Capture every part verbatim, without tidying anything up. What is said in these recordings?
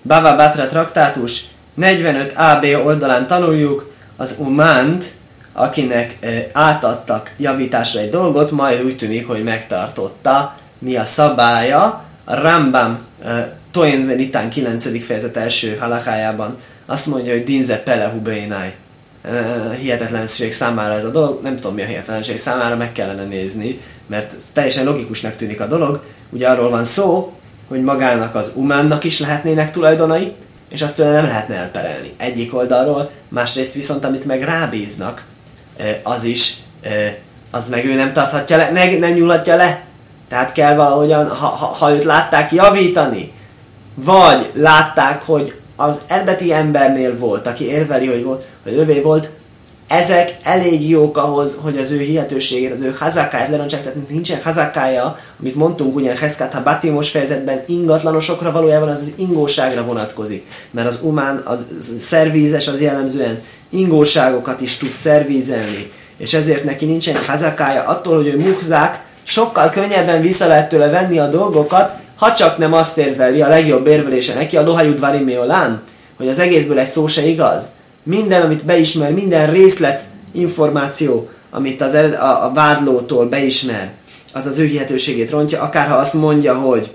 Bava Batra traktátus negyvenöt á bé oldalán tanuljuk az umánt, akinek e, átadtak javításra egy dolgot, majd úgy tűnik, hogy megtartotta. Mi a szabálya? A Rambam e, Toén Venitán kilencedik fejezet első halakájában azt mondja, hogy dinze pelehu beinai. E, hihetetlenség számára ez a dolog, nem tudom mi a hihetetlenség számára, meg kellene nézni, mert teljesen logikusnak tűnik a dolog. Ugye arról van szó, hogy magának az umánnak is lehetnének tulajdonai, és azt tőle nem lehetne elperelni. Egyik oldalról, másrészt viszont, amit meg rábíznak, az is, az meg ő nem tarthatja le, nem, nem nyúlhatja le. Tehát kell valahogyan, ha, ha, ha őt látták javítani, vagy látták, hogy az eredeti embernél volt, aki érveli, hogy, volt, hogy övé volt, ezek elég jók ahhoz, hogy az ő hihetőségét, az ő hazakáját lerontsák, tehát nincsen hazakája, amit mondtunk ugyan Heszkát ha Batimos fejezetben, ingatlanosokra valójában az, az ingóságra vonatkozik. Mert az umán, az szervízes, az jellemzően ingóságokat is tud szervízelni, és ezért neki nincsen hazakája attól, hogy ő muhzák, sokkal könnyebben vissza lehet tőle venni a dolgokat, ha csak nem azt érveli, a legjobb érvelése neki, a Lohajud Variméolán, hogy az egészből egy szó se igaz. Minden, amit beismer, minden részlet információ, amit az, a, a vádlótól beismer, az az ő hihetőségét rontja, akárha azt mondja, hogy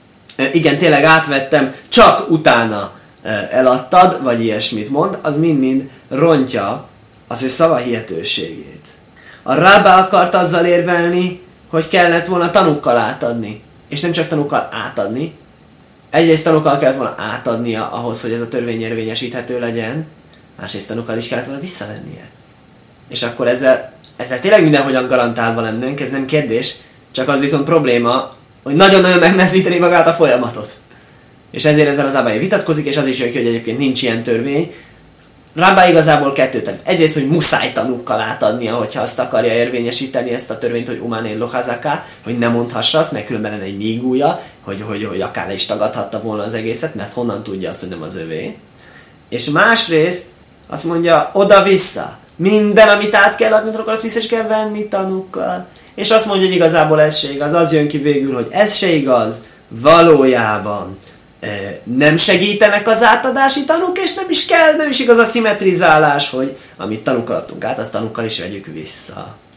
igen, tényleg átvettem, csak utána eladtad, vagy ilyesmit mond, az mind-mind rontja az ő szava hihetőségét. A Rába akart azzal érvelni, hogy kellett volna tanúkkal átadni. És nem csak tanúkkal átadni. Egyrészt tanúkkal kellett volna átadnia ahhoz, hogy ez a törvény érvényesíthető legyen, másrészt tanúkkal is kellett volna visszavennie. És akkor ezzel, ezzel tényleg mindenhogyan garantálva lennénk, ez nem kérdés, csak az viszont probléma, hogy nagyon-nagyon megnehezíteni magát a folyamatot. És ezért ezzel az Abaye vitatkozik, és az is jön ki, hogy egyébként nincs ilyen törvény. Rabba igazából kettőt tanít. Egyrészt, hogy muszáj tanúkkal átadnia, hogyha azt akarja érvényesíteni ezt a törvényt, hogy umánén lohazaká, hogy ne mondhassa azt, mert különben lenne egy mígúja, hogy, hogy, hogy akár le is tagadhatta volna az egészet, mert honnan tudja azt, hogy nem az övé. És másrészt azt mondja, oda-vissza. Minden, amit át kell adni, akkor azt vissza is kell venni tanúkkal. És azt mondja, hogy igazából ez se igaz. Az jön ki végül, hogy ez se igaz. Valójában nem segítenek az átadási tanúk, és nem is kell, nem is igaz a szimmetrizálás, hogy amit tanúkkal adtunk át, azt tanúkkal is vegyük vissza.